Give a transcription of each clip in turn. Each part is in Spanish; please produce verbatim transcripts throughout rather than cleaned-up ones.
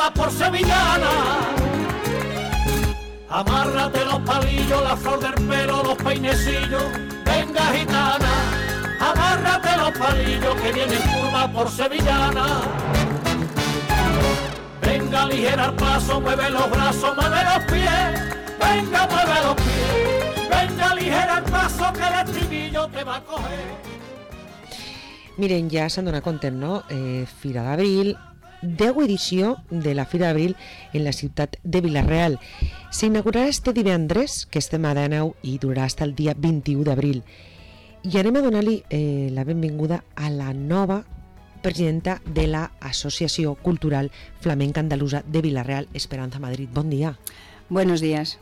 pura por sevillana. Amárrate los palillos, la flor del pelo, los peinecillos, venga gitana. Amárrate los palillos que viene en curva por sevillana. Venga ligera al paso, mueve los brazos, mueve los pies. Venga, mueve los pies. Venga ligera al paso que el estribillo te va a coger. Miren, ja s'han donat compte, no? Eh, Fira d'Abril, deu edició de la Fira d'Abril en la ciutat de Vila-real. S'inaugurarà este divendres, que estem a deu, i durarà fins el dia vint-i-u d'abril. I anem a donar-li eh, la benvinguda a la nova presidenta de la Asociació Cultural Flamenca Andalusa de Vila-real, Esperanza Madrid. Bon dia. Buenos días.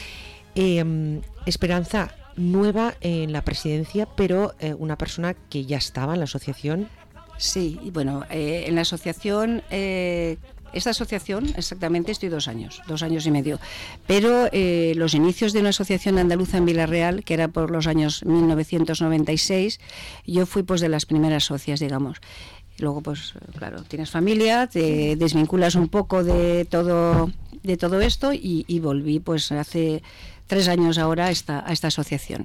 Eh, Esperanza, nueva en la presidencia, pero eh, una persona que ya estaba en la asociación. Sí, y bueno, eh, en la asociación, eh, esta asociación exactamente estoy dos años, dos años y medio, pero eh, los inicios de una asociación andaluza en Vila-real, que era por los años mil novecientos noventa y seis, yo fui pues de las primeras socias, digamos. Luego, pues claro, tienes familia, te desvinculas un poco de todo, de todo esto y, y volví pues hace tres años ahora a esta, a esta asociación.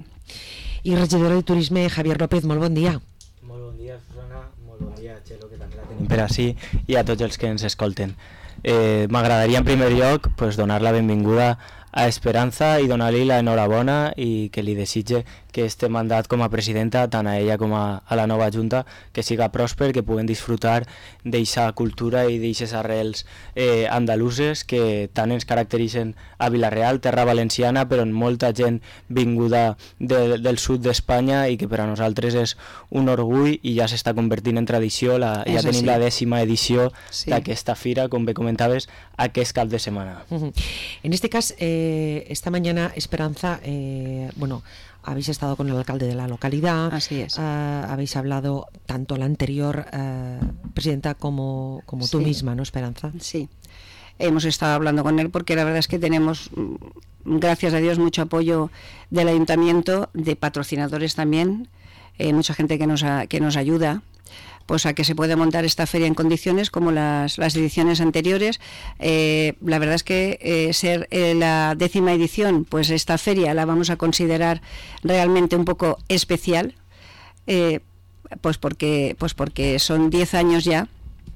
I regidor de Turisme, Javier López, molt bon dia. Molt bon dia, Susana, molt bon dia, Txelo, que també la tenim per ací, i a tots els que ens escolten. Eh, M'agradaria en primer lloc pues, donar la benvinguda a Esperanza i donar-li l'enhorabona i que li desitge que este mandat com a presidenta, tant a ella com a, a la nova Junta, que siga pròsper, que puguen disfrutar d'eixa cultura i d'eixes arrels eh, andaluses que tant ens caracteritzen a Vila-real, terra valenciana, però en molta gent vinguda de, del sud d'Espanya i que per a nosaltres és un orgull i ja s'està convertint en tradició. La, ja tenim sí. la dècima edició sí. d'aquesta fira, com bé comentaves, aquest cap de setmana. Uh-huh. En este cas, eh, esta mañana, Esperanza, eh, bueno, habéis estado con el alcalde de la localidad. Así es. Uh, habéis hablado tanto la anterior uh, presidenta como, como sí. tú misma, ¿no, Esperanza? Sí. Hemos estado hablando con él porque la verdad es que tenemos, gracias a Dios, mucho apoyo del ayuntamiento, de patrocinadores también, eh, mucha gente que nos, a, que nos ayuda, pues a que se pueda montar esta feria en condiciones como las, las ediciones anteriores. Eh, la verdad es que eh, ser eh, la décima edición, pues esta feria la vamos a considerar realmente un poco especial, eh, pues porque pues porque son diez años ya.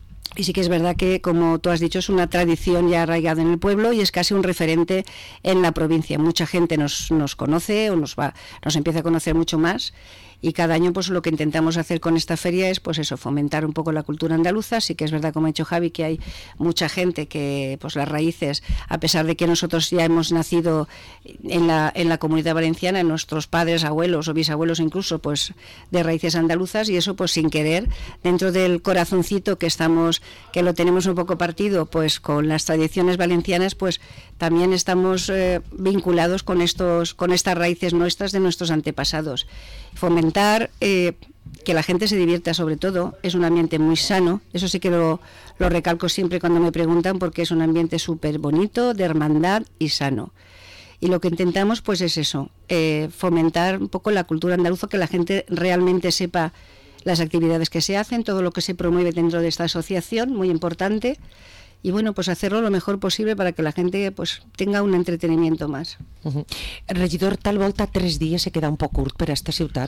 Y sí que es verdad que, como tú has dicho, es una tradición ya arraigada en el pueblo y es casi un referente en la provincia. Mucha gente nos, nos conoce o nos va, nos empieza a conocer mucho más. Y cada año pues lo que intentamos hacer con esta feria es pues eso, fomentar un poco la cultura andaluza. Sí que es verdad, como ha dicho Javi, que hay mucha gente que pues las raíces, a pesar de que nosotros ya hemos nacido en la, en la Comunidad Valenciana, nuestros padres, abuelos o bisabuelos incluso, pues de raíces andaluzas, y eso pues sin querer, dentro del corazoncito que estamos, que lo tenemos un poco partido pues con las tradiciones valencianas, pues también estamos eh, vinculados con estos, con estas raíces nuestras de nuestros antepasados. Fomentar eh, que la gente se divierta, sobre todo, es un ambiente muy sano, eso sí que lo, lo recalco siempre cuando me preguntan, porque es un ambiente súper bonito, de hermandad y sano. Y lo que intentamos pues es eso, eh, fomentar un poco la cultura andaluza, que la gente realmente sepa las actividades que se hacen, todo lo que se promueve dentro de esta asociación, muy importante, y bueno, pues hacerlo lo mejor posible para que la gente pues tenga un entretenimiento más. Uh-huh. Regidor, tal volta tres dies se queda un poc curt per a esta ciutat?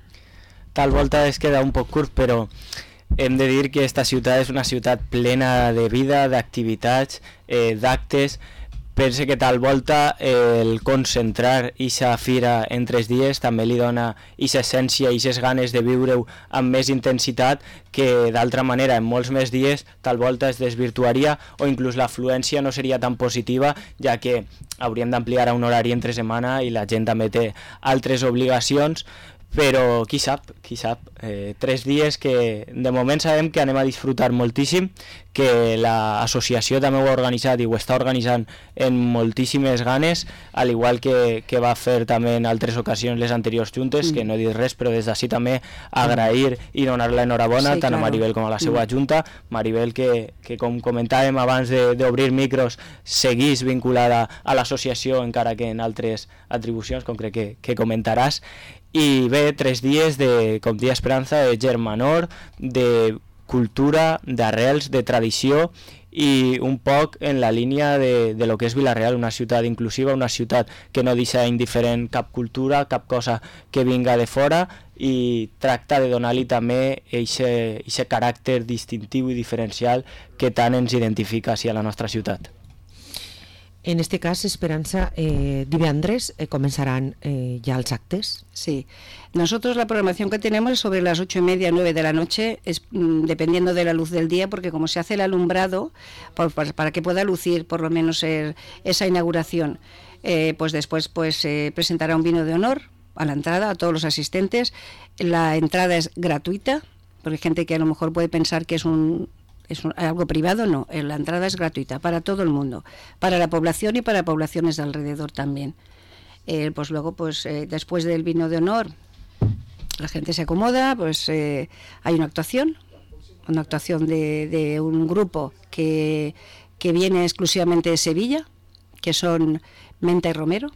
Tal volta es queda un poc curt, però hem de dir que esta ciutat és una ciutat plena de vida, d'activitats, eh, d'actes. Pense que tal volta eh, el concentrar ixa fira en tres dies també li dona ixa essència, ixes ganes de viure-ho amb més intensitat, que d'altra manera en molts més dies tal volta es desvirtuaria o inclús l'afluència no seria tan positiva, ja que hauríem d'ampliar a un horari entre setmana i la gent també té altres obligacions. Però qui sap, qui sap, eh, tres dies que de moment sabem que anem a disfrutar moltíssim, que l'associació també ho ha organitzat i ho està organitzant en moltíssimes ganes, al igual que, que va fer també en altres ocasions les anteriors juntes, mm. que no he dit res, però des d'ací també agrair i donar l'enhorabona sí, tant claro. a Maribel com a la seva mm. junta. Maribel que, que com comentàvem abans d'obrir micros, seguís vinculada a l'associació, encara que en altres atribucions, com crec que, que comentaràs. I bé, tres dies de, com dia Esperanza, de germanor, de cultura, d'arrels, de tradició i un poc en la línia de, de lo que és Vila-real, una ciutat inclusiva, una ciutat que no deixa indiferent cap cultura, cap cosa que vinga de fora, i tracta de donar-li també aquest caràcter distintiu i diferencial que tant ens identifica a la nostra ciutat. En este cas, Esperanza, eh, divendres eh, comenzarán eh, ya los actos. Sí, nosotros la programación que tenemos es sobre las ocho y media, nueve de la noche, es, mm, dependiendo de la luz del día, porque como se hace el alumbrado, por, para, para que pueda lucir por lo menos el, esa inauguración, eh, pues después pues se eh, presentará un vino de honor a la entrada, a todos los asistentes. La entrada es gratuita, porque hay gente que a lo mejor puede pensar que es un... es un, algo privado, no, la entrada es gratuita para todo el mundo, para la población y para poblaciones de alrededor también. Eh, pues luego, pues eh, después del vino de honor, la gente se acomoda, pues eh, hay una actuación, una actuación de, de un grupo que, que viene exclusivamente de Sevilla, que son Menta y Romero,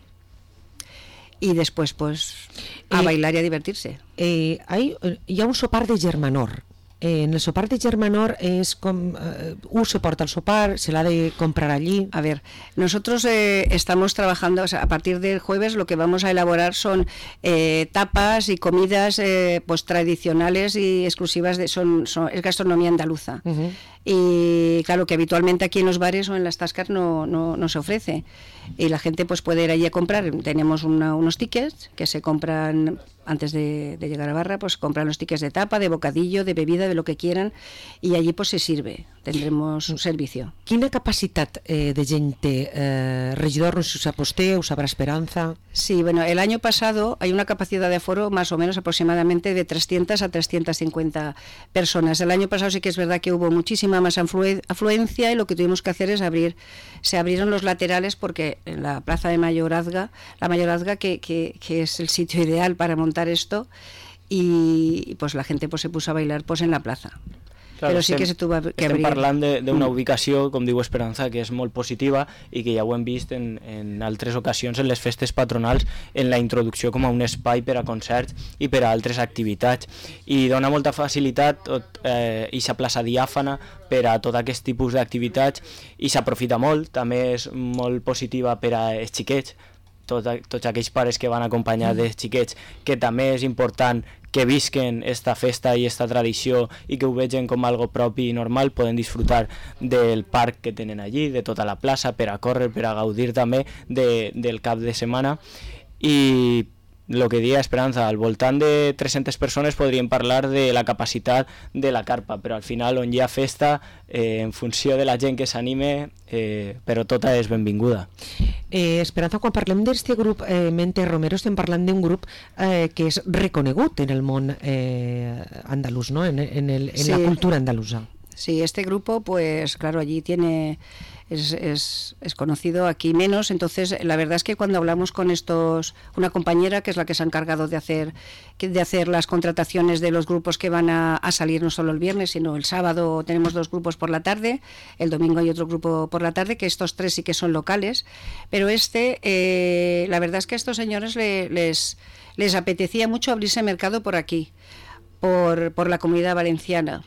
y después pues a eh, bailar y a divertirse. Eh, hay, hi ha un sopar de germanor. Eh, en el sopar de germanor es com, eh, uh, se porta el sopar, se la ha de comprar allí. A ver, nosotros eh, estamos trabajando, o sea, a partir del jueves lo que vamos a elaborar son eh, tapas y comidas eh, pues tradicionales y exclusivas, de, son, son es gastronomía andaluza. Uh-huh. Y claro que habitualmente aquí en los bares o en las tascas no, no, no se ofrece, y la gente pues puede ir allí a comprar. Tenemos una, unos tickets que se compran antes de, de llegar a barra, pues compran los tickets de tapa, de bocadillo, de bebida, de lo que quieran, y allí pues se sirve, tendremos un servicio. Quina capacitat eh, de gente, eh, regidor, no sé si ho sap vostè, ho sabrà Esperanza? Sí, bueno, el año pasado hay una capacidad de aforo más o menos aproximadamente de trescientas a trescientas cincuenta personas. El año pasado sí que es verdad que hubo muchísima más aflu- afluencia, y lo que tuvimos que hacer es abrir, se abrieron los laterales, porque en la plaza de Mayorazga, la Mayorazga que, que, que es el sitio ideal para montar esto, y pues la gente pues se puso a bailar pues en la plaza. Claro, però sí estem, que se tuvo que estem abrir. parlant d'una ubicació, com diu Esperanza, que és molt positiva i que ja ho hem vist en, en altres ocasions en les festes patronals, en la introducció com a un espai per a concerts i per a altres activitats, i dona molta facilitat tot, eh, i sa plaça diàfana per a tot aquest tipus d'activitats, i s'aprofita molt, també és molt positiva per a els xiquets, tot, tots aquells pares que van acompanyar dels xiquets, que també és important que visquen esta festa i esta tradició i que ho vegen com algo propi i normal, poden disfrutar del parc que tenen allí, de tota la plaça, per a córrer, per a gaudir també de, del cap de setmana. I el que deia Esperanza, al voltant de tres-centes persones podríem parlar de la capacitat de la carpa, però al final on hi ha festa, eh, en funció de la gent que s'anime, eh, però tota és benvinguda. Eh, Esperanza, quan parlem d'aquest grup eh, Mente Romero, estem parlant d'un grup eh, que és reconegut en el món eh, andalús, ¿no? en, en, el, en sí. la cultura andaluza. Sí, este grupo, pues claro, allí tiene... Es, es, es conocido, aquí menos. Entonces la verdad es que cuando hablamos con estos, una compañera que es la que se ha encargado de hacer de hacer las contrataciones de los grupos que van a, a salir no solo el viernes sino el sábado, tenemos dos grupos por la tarde, el domingo hay otro grupo por la tarde, que estos tres sí que son locales, pero este eh, la verdad es que a estos señores le, les, les apetecía mucho abrirse mercado por aquí, por, por la Comunidad Valenciana.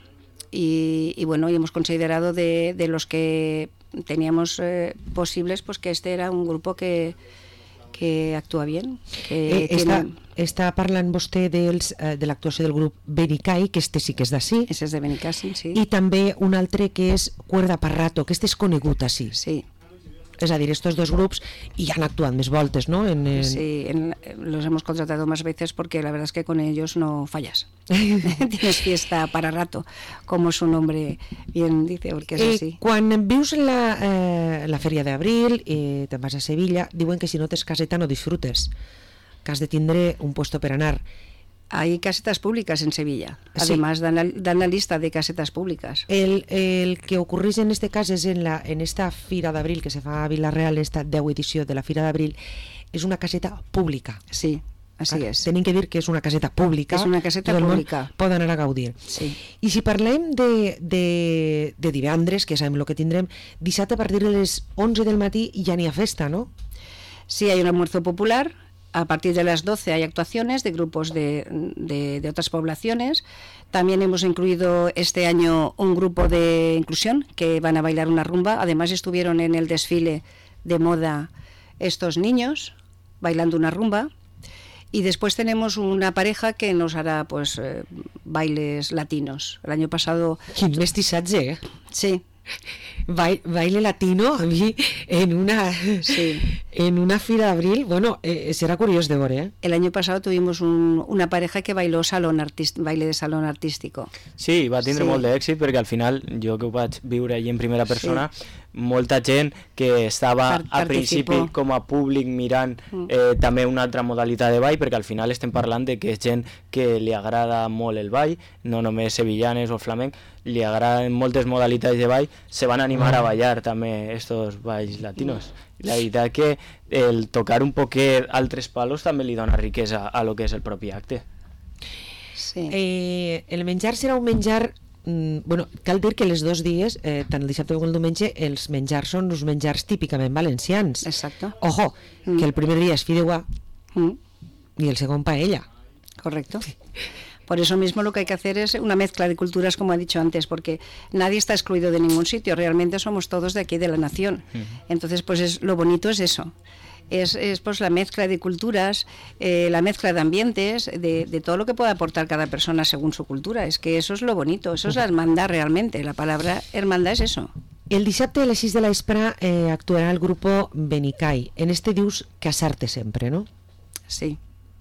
Y, y bueno, y hemos considerado de, de los que teníamos eh, posibles, pues que este era un grupo que, que actúa bien. Que eh, està, tiene... està parlant vostè dels, eh, de l'actuació del grup Benicai, que este sí que és d'ací. Ese és de Benicàssim, sí. I també un altre que és Cuerda Parrato, que este és conegut ací. Sí. Es decir, estos dos grupos y han actuado más voltes, ¿no? En, en... Sí, en, los hemos contratado más veces porque la verdad es que con ellos no fallas. Tienes fiesta para rato, como su nombre bien dice, porque es eh, así. Quan vius la, eh, la Feria d'Abril i eh, te'n vas a Sevilla, diuen que si no tens caseta no disfrutes, que has de tindre un puesto per anar. Hay casetas públicas en Sevilla, además sí. dan, la, dan la lista de casetas públicas. El, el que ocurreix en este cas és en, la, en esta Fira d'Abril que se fa a Vila-real, esta deu edició de la Fira d'Abril, és una caseta pública. Sí, así ah, és. Tenim que dir que és una caseta pública. És una caseta pública. Pot anar a gaudir. Sí. I si parlem de, de, de divendres, que sabem el que tindrem, dissabte a partir de les onze del matí ja n'hi ha festa, ¿no? Sí, hay un almuerzo popular A partir de las doce hay actuaciones de grupos de, de, de otras poblaciones. También hemos incluido este año un grupo de inclusión que van a bailar una rumba. Además estuvieron en el desfile de moda estos niños bailando una rumba. Y después tenemos una pareja que nos hará pues eh, bailes latinos. El año pasado... Quin mestissatge, eh? Sí. Ba baile latino, a mí, en una, sí. en una fira d'abril, bueno, eh, será curioso de ver, ¿eh? El año pasado tuvimos un, una pareja que bailó salón artist baile de salón artístico. Sí, va tindre sí. molt d'èxit perquè al final, jo que ho vaig viure allí en primera persona, sí. molta gent que estava Part al principi com a públic mirant eh, també una altra modalitat de ball, perquè al final estem parlant de que és gent que li agrada molt el ball, no només sevillanes o flamenc, li agraden moltes modalitats de ball, se van animar a ballar també estos balls latinos. La veritat que el tocar un poquet altres palos també li dona riquesa a lo que és el propi acte. Sí. Eh, el menjar serà un menjar... Mm, bueno, cal dir que els dos dies, eh, tant el dissabte com el diumenge, els menjars són uns menjars típicament valencians. Exacto. Ojo, mm. que el primer dia és fideuà mm. y el segon paella. Correcto. Por eso mismo lo que hay que hacer es una mezcla de culturas, como ha dicho antes, porque nadie está excluido de ningún sitio, realmente somos todos de aquí, de la nación. Uh-huh. Entonces, pues es, lo bonito es eso, es, es pues la mezcla de culturas, eh, la mezcla de ambientes, de, de todo lo que pueda aportar cada persona según su cultura. Es que eso es lo bonito, eso uh-huh. es la hermandad realmente, la palabra hermandad es eso. El dissabte a les sis de la vespre eh, actuarà el grupo Benicay. En este dius casarte sempre, ¿no? Sí.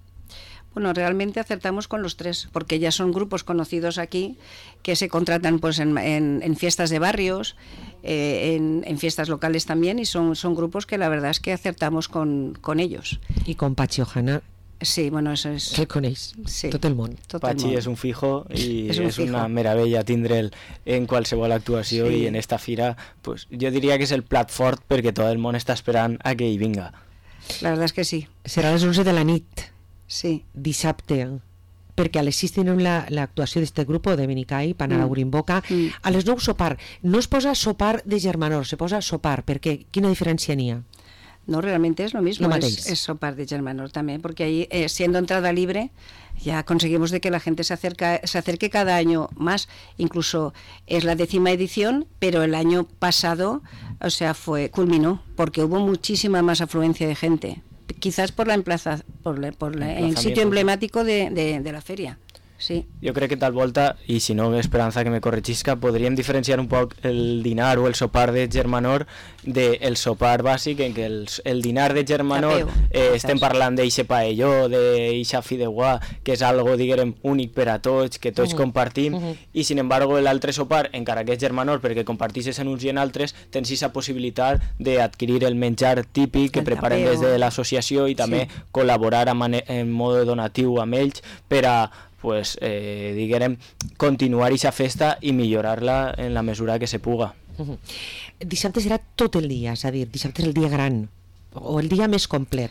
Bueno, realmente acertamos con los tres, porque ya son grupos conocidos aquí que se contratan pues en, en, en fiestas de barrios, eh, en, en fiestas locales también, y son, son grupos que la verdad es que acertamos con, con ellos. Y con Pachi Ojana. Sí, bueno, eso es... Que el coneix, sí, tot el món. Tot Pachi el món. és un fijo i és, un és fijo. una meravella tindre'l en qualsevol actuació sí. i en esta fira, pues, jo diria que és el plat fort perquè tot el món està esperant a que hi vinga. La verdad es que sí. Serà a les onze de la nit. Sí. Dissabte, perquè a les sis tenim l'actuació d'aquest grup de Benicay, Panara mm. Urimboca, mm. a les nou sopar. No es posa sopar de Germanor, se posa sopar, perquè quina diferència n'hi ha? No, realmente es lo mismo, lo es, es sopar de Germanor también, porque ahí, eh, siendo entrada libre, ya conseguimos de que la gente se, acerca, se acerque cada año más. Incluso es la décima edición, pero el año pasado, o sea, fue culminó, porque hubo muchísima más afluencia de gente. Quizás por la emplaza, por, la, por la, el sitio emblemático de, de, de la feria. Sí. Jo crec que tal volta, i si no Esperanza que me corregisca, podríem diferenciar un poc el dinar o el sopar de Germanor del sopar bàsic, en què el, el dinar de Germanor eh, estem parlant d'eixe paelló, d'eixa fideuà, que és algo, diguem, únic per a tots, que tots uh -huh. compartim, uh -huh. i sin embargo l'altre sopar, encara que és Germanor, perquè compartixes en uns i en altres, tens aquesta possibilitat d'adquirir el menjar típic que el preparen tapeo. Des de l'associació i també sí. col·laborar en mode donatiu amb ells per a pues, eh, diguem, continuar aquesta festa i millorar-la en la mesura que se puga. Uh-huh. Dissabte serà tot el dia, és a dir, dissabte és el dia gran, o el dia més complet.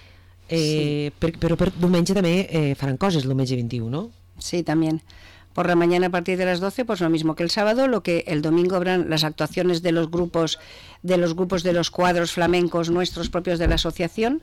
Eh, sí. per, però per diumenge també eh, faran coses, el diumenge vint-i-u, ¿no? Sí, también. Por la mañana a partir de las doce, pues lo mismo que el sábado, lo que el domingo habrán las actuaciones de los grupos, de los grupos de los cuadros flamencos nuestros propios de la asociación,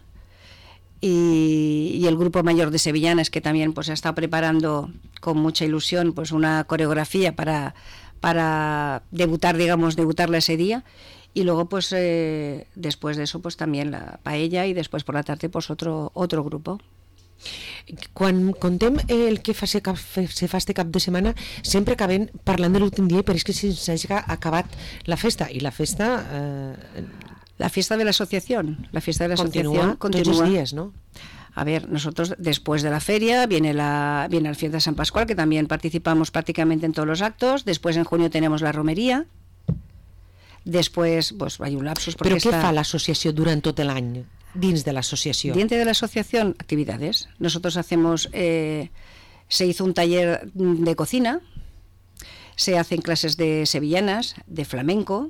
Y, y el grupo mayor de sevillanas, que también pues ha estado preparando con mucha ilusión pues una coreografía para, para debutar, digamos, debutarla ese día, y luego pues eh, después de eso pues también la paella, y después por la tarde pues otro, otro grupo. Quan contem el que fa, se, cap, se fa este cap de setmana, sempre acabem parlant de l'últim dia, però és que s'ha acabat la festa, i la festa... Eh, La fiesta de la asociación, la fiesta de la continúa, asociación continúa todos los días, ¿no? A ver, nosotros después de la feria viene la viene la fiesta de San Pascual, que también participamos prácticamente en todos los actos. Después en junio tenemos la romería. Después, pues hay un lapsus. Però què fa l'associació durant tot l'any dins de l'associació? Dentro de la asociación, actividades. Nosotros hacemos, eh, se hizo un taller de cocina, se hacen clases de sevillanas, de flamenco.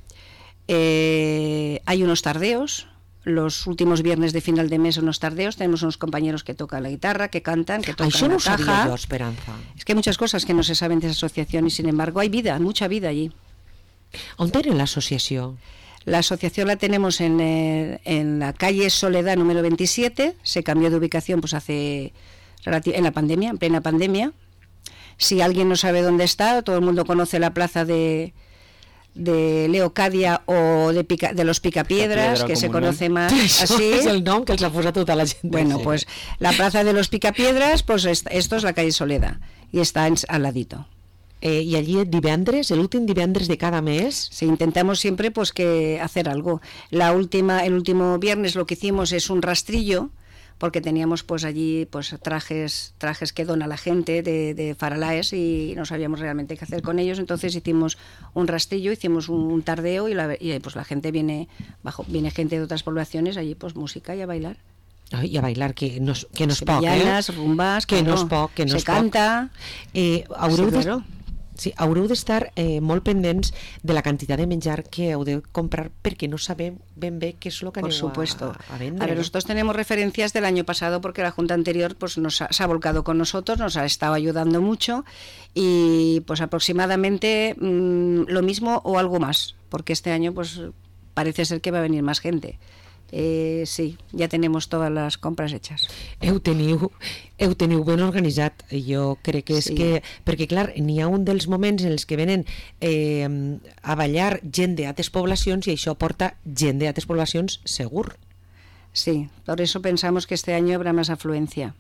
Eh, hay unos tardeos, los últimos viernes de final de mes, unos tardeos, tenemos unos compañeros que tocan la guitarra, que cantan, que tocan Això la no caja. sabia jo, Esperanza. Es que hay muchas cosas que no se saben de esa asociación, y sin embargo hay vida, mucha vida allí. On era l'associació? La asociación la tenemos en, eh, en la calle Soledad número veintisiete, se cambió de ubicación pues hace en la pandemia, en plena pandemia. Si alguien no sabe dónde está, todo el mundo conoce la plaza de, de Leocadia o de, Pica, de los Picapiedras, Picapiedra, que se conoce más así. Es el nombre que els ha posat tota la gente. Bueno, sí. Pues la plaza de los Picapiedras, pues esto es la calle Soledad y está en, al ladito. Eh, y allí divendres, el último divendres de cada mes. Sí, intentamos siempre pues que hacer algo. La última, el último viernes lo que hicimos es un rastrillo, porque teníamos pues allí pues trajes trajes que dona la gente de, de Faralaes y no sabíamos realmente qué hacer con ellos, entonces hicimos un rastrillo, hicimos un, un tardeo y, la, y pues la gente viene bajo viene gente de otras poblaciones allí pues música y a bailar. Ay, a bailar, que no, que no es poc, Sevillanas, eh? rumbas, que claro, no és poc, que no se és poc. canta. Eh, haureu sí, de... claro. Sí, haureu d'estar eh, molt pendents de la quantitat de menjar que heu de comprar perquè no sabem ben bé què és el que Por aneu supuesto. a, a vendre. A ver, ¿no? nosotros tenemos referencias del año pasado porque la Junta anterior pues nos ha, se ha volcado con nosotros, nos ha estado ayudando mucho y pues aproximadamente mmm, lo mismo o algo más, porque este año pues parece ser que va a venir más gente. Eh, sí, ja tenim totes les compres hechas. Heu teniu, heu teniu ben organitzat, jo crec que és Sí. que... Perquè, clar, n'hi ha un dels moments en els que venen eh, a ballar gent d'altres poblacions i això porta gent d'altres poblacions segur. Sí, por eso pensamos que este año habrá más afluencia,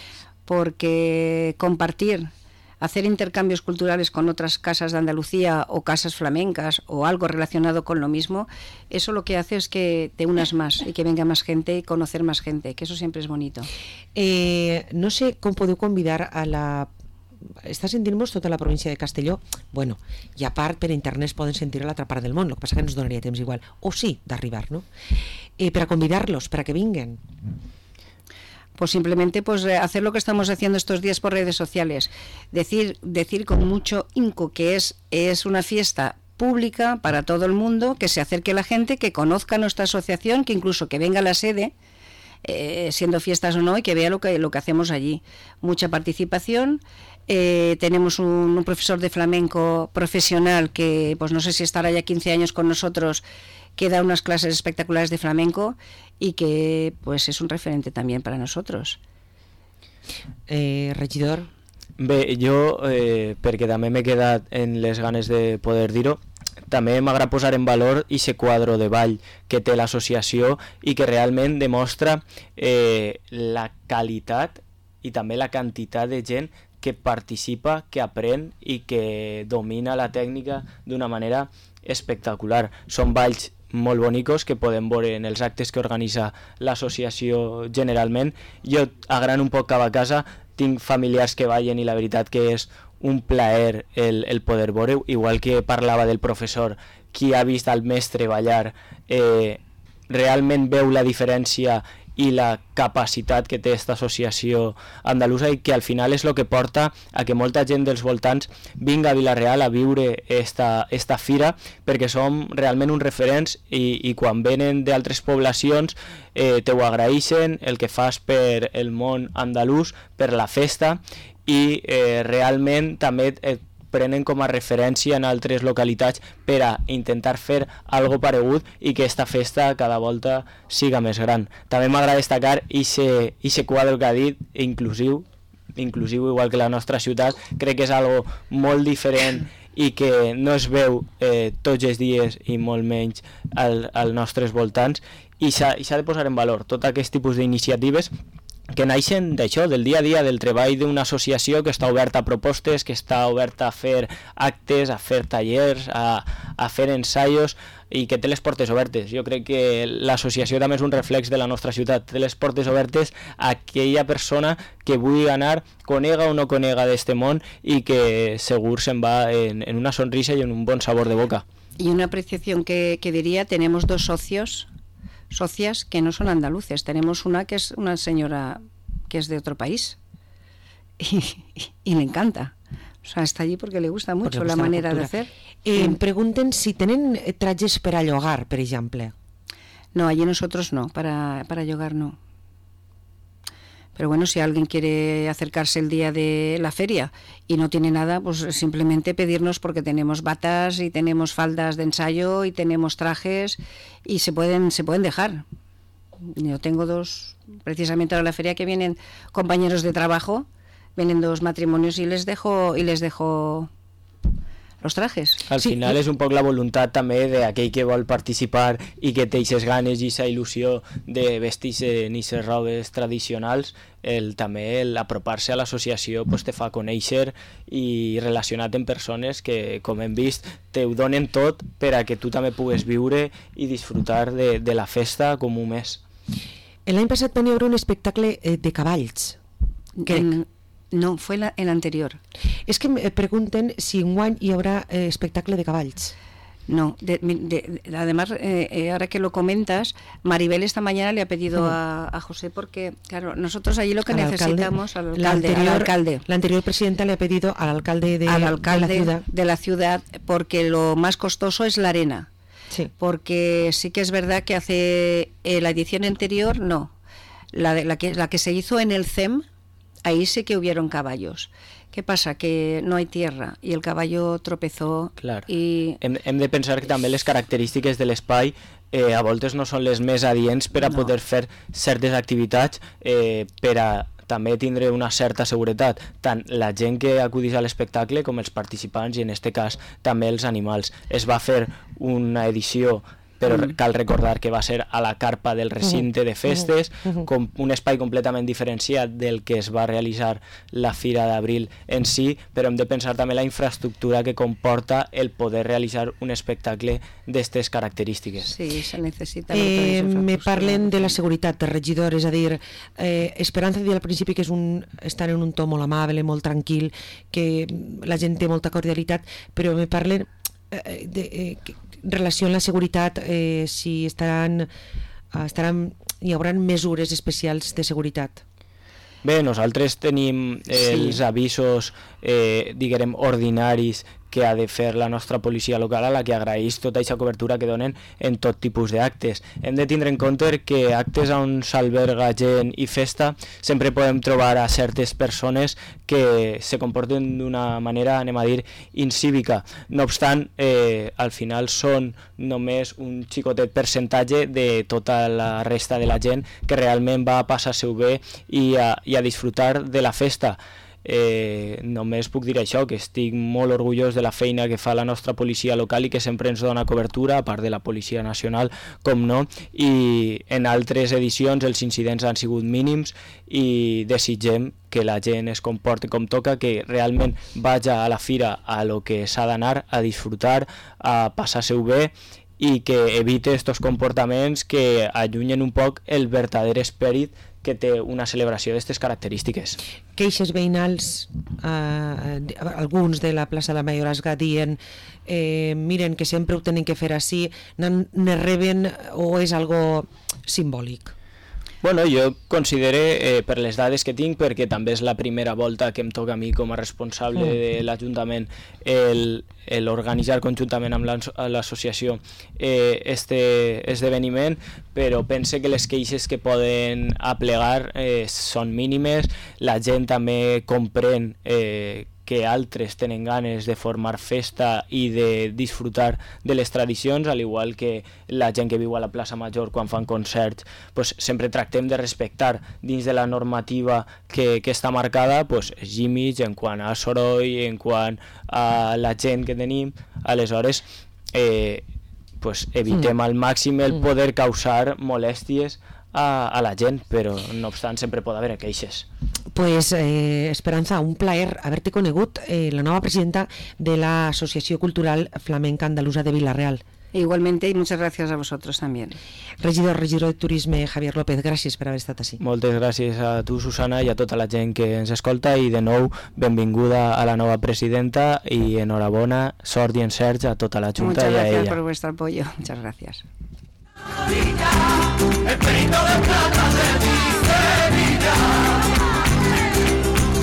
porque compartir, hacer intercambios culturales con otras casas de Andalucía o casas flamencas o algo relacionado con lo mismo, eso lo que hace es que te unas más y que venga más gente y conocer más gente, que eso siempre es bonito. Eh, no sé com podeu convidar a la... Està sentint-nos tota la província de Castelló, bueno, i a part per internet es poden sentir a l'altra part del món, el que passa que ens donaria temps igual, o sí, d'arribar, no? Eh, per a convidar-los, per a que vinguen. Pues simplemente pues hacer lo que estamos haciendo estos días por redes sociales, decir decir con mucho hinco que es es una fiesta pública para todo el mundo, que se acerque la gente, que conozca nuestra asociación, que incluso que venga a la sede, eh, siendo fiestas o no, y que vea lo que lo que hacemos allí. Mucha participación. Eh, tenemos un, un profesor de flamenco profesional que pues no sé si estará ya quince años con nosotros, que da unas clases espectaculares de flamenco y que pues es un referente también para nosotros. Eh, regidor? Bé, jo, eh, perquè també m'he quedat en les ganes de poder dir-ho, també m'agrada posar en valor aquest quadre de ball que té l'associació i que realment demostra eh, la qualitat i també la quantitat de gent que participa, que aprèn i que domina la tècnica d'una manera espectacular. Són balls molt bonicos que podem veure en els actes que organitza l'associació generalment. Jo, a gran un poc cap a casa, tinc familiars que ballen i la veritat que és un plaer el, el poder veure, igual que parlava del professor, qui ha vist al mestre ballar eh, realment veu la diferència i la capacitat que té aquesta associació andalusa i que al final és el que porta a que molta gent dels voltants vinga a Vila-real a viure esta, esta fira, perquè som realment uns referents i, i quan venen d'altres poblacions eh, te ho agraeixen el que fas per el món andalús, per la festa i eh, realment també et prenen com a referència en altres localitats per a intentar fer algo paregut i que esta festa cada volta siga més gran. També m'agrada destacar aquest quadre que ha dit, inclusiu, inclusiu igual que la nostra ciutat, crec que és algo molt diferent i que no es veu eh, tots els dies i molt menys al, als nostres voltants i s'ha de posar en valor tot aquest tipus d'iniciatives que naixen d'això, del dia a dia, del treball d'una associació que està oberta a propostes, que està oberta a fer actes, a fer tallers, a, a fer ensaios i que té les portes obertes. Jo crec que l'associació també és un reflex de la nostra ciutat, té les portes obertes a aquella persona que vulgui anar, conega o no conega d'este món i que segur se'n va en, en una sonrisa i en un bon sabor de boca. Y una apreciación que, que diría, tenemos dos socios socias que no son andaluces. Tenemos una que es una señora que es de otro país y, y, y le encanta. O sea, está allí porque le gusta mucho le gusta la manera la de hacer. Eh, sí. Pregunten si tenen trajes per a llogar, per exemple. No, allí nosotros no, para, para llogar no. Pero bueno, si alguien quiere acercarse el día de la feria y no tiene nada, pues simplemente pedirnos, porque tenemos batas y tenemos faldas de ensayo y tenemos trajes y se pueden, se pueden dejar. Yo tengo dos, precisamente ahora la feria que vienen compañeros de trabajo, vienen dos matrimonios y les dejo, y les dejo los trajes. Al sí, final és un poc la voluntat també d'aquell que vol participar i que té aquestes ganes i aquesta il·lusió de vestir-se en aquestes robes tradicionals, el, també l'apropar-se a l'associació pues, te fa conèixer i relacionat amb persones que, com hem vist, te ho donen tot per a que tu també pugues viure i disfrutar de, de la festa com un mes. L'any passat va haver un espectacle de cavalls, crec. En... No, fue la, el anterior. Es que me pregunten si en enguany hi haurà eh, espectacle de caballs. No, de, de, de, además, eh, ahora que lo comentas, Maribel esta mañana le ha pedido mm. a, a José, porque, claro, nosotros allí lo que al necesitamos, alcalde, al alcalde, la anterior, al alcalde. La anterior presidenta le ha pedido al alcalde de, al alcalde de la ciudad. de la ciudad, porque lo más costoso es la arena. Sí. Porque sí que es verdad que hace eh, la edición anterior, no, la, de, la, que, la que se hizo en el C E M, ahí sí que hubieron caballos. ¿Qué pasa? Que no hay tierra y el caballo tropezó. Clar. I... Hem, hem de pensar que també les característiques de l'espai eh, a voltes no són les més adients per a no. poder fer certes activitats eh, per a també tindre una certa seguretat, tant la gent que acudís a l'espectacle com els participants i en este cas també els animals. Es va fer una edició, però cal recordar que va ser a la carpa del recinte de festes, com un espai completament diferenciat del que es va realitzar la Fira d'Abril en si, però hem de pensar també la infraestructura que comporta el poder realitzar un espectacle d'aquestes característiques. Sí, se necessita. Eh, me parlen de la seguretat, regidor, és a dir, eh, Esperanza deia al principi que és un, estan en un to molt amable, molt tranquil, que la gent té molta cordialitat, però me parlen eh, de... Eh, que, relació amb la seguretat, eh, si estaran, estaran, hi haurà mesures especials de seguretat. Bé, nosaltres tenim eh, sí. els avisos, eh, diguem, ordinaris que ha de fer la nostra policia local, a la que agraeix tota aquesta cobertura que donen en tot tipus d'actes. Hem de tindre en compte que actes on s'alberga gent i festa sempre podem trobar a certes persones que se comporten d'una manera, anem a dir, incívica. No obstant, eh, al final són només un xicotet percentatge de tota la resta de la gent que realment va a passar-se-ho bé i a, i a disfrutar de la festa. Eh, només puc dir això, que estic molt orgullós de la feina que fa la nostra policia local i que sempre ens dona cobertura, a part de la Policia Nacional, com no, i en altres edicions els incidents han sigut mínims i desitgem que la gent es comporti com toca, que realment vaja a la fira a lo que s'ha d'anar, a disfrutar, a passar-se-ho bé i que evite estos comportaments que allunyen un poc el verdader esperit que té una celebració d'aquestes característiques. Queixes veïnals, eh, alguns de la plaça de Mayorazga dient eh, miren que sempre ho tenen que fer així, ne reben o és algo simbòlic? Bueno, jo considere, eh, per les dades que tinc, perquè també és la primera volta que em toca a mi com a responsable mm. de l'Ajuntament el, el organitzar conjuntament amb l'associació eh, este esdeveniment, però pense que les queixes que poden aplegar eh, són mínimes, la gent també comprèn eh, que altres tenen ganes de formar festa i de disfrutar de les tradicions, al igual que la gent que viu a la plaça Major quan fan concerts, pues, sempre tractem de respectar dins de la normativa que, que està marcada pues, els límits en quant a soroll, en quant a la gent que tenim. Aleshores eh, pues, evitem al màxim el poder causar molèsties a, a la gent, però no obstant sempre pot haver queixes. Pues eh, Esperanza, un plaer haberte conegut, eh, la nova presidenta de la Asociación Cultural Flamenca Andaluza de Vila-real. Igualmente, y muchas gracias a vosotros también. Regidor, regidor de Turisme, Javier López, gràcies per haver estat així. Moltes gràcies a tu, Susana, i a tota la gent que ens escolta, i de nou, benvinguda a la nova presidenta i enhorabona, sort i encert a tota la Junta i a ella. Muchas gracias por vuestro apoyo. Muchas gracias. El perito de plata de mi Sevilla.